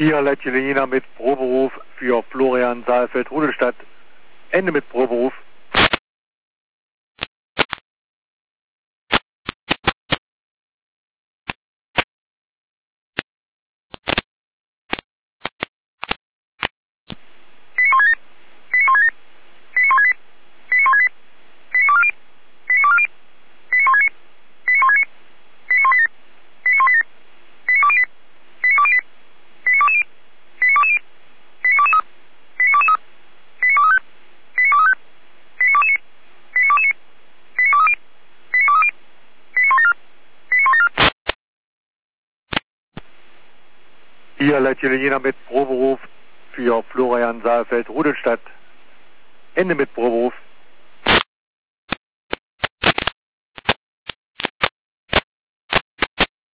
Hier Leitjelina mit Proberuf für Florian Saalfeld-Rudelstadt. Ende mit Proberuf. Hier Leitjelina mit Proberuf für Florian Saalfeld-Rudelstadt. Ende mit Proberuf.